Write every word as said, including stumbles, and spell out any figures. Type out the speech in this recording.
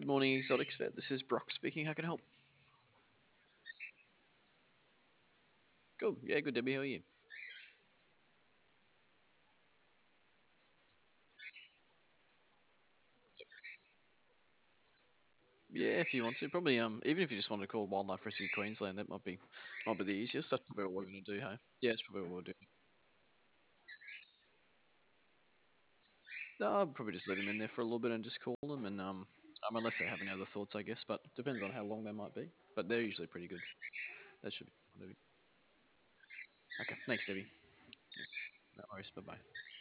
Good morning, Exotics Vet. This is Brock speaking. How can I help? Good. Yeah, good, Debbie. How are you? Yeah, if you want to, probably um, even if you just want to call Wildlife Rescue Queensland, that might be might be the easiest. That's probably what we're going to do, hey? Yeah, it's probably what we'll do. No, I'll probably just let them in there for a little bit and just call them, and um, um, unless they have any other thoughts, I guess. But depends on how long they might be. But they're usually pretty good. That should be fine, Debbie. Okay, thanks, Debbie. No worries. Bye bye.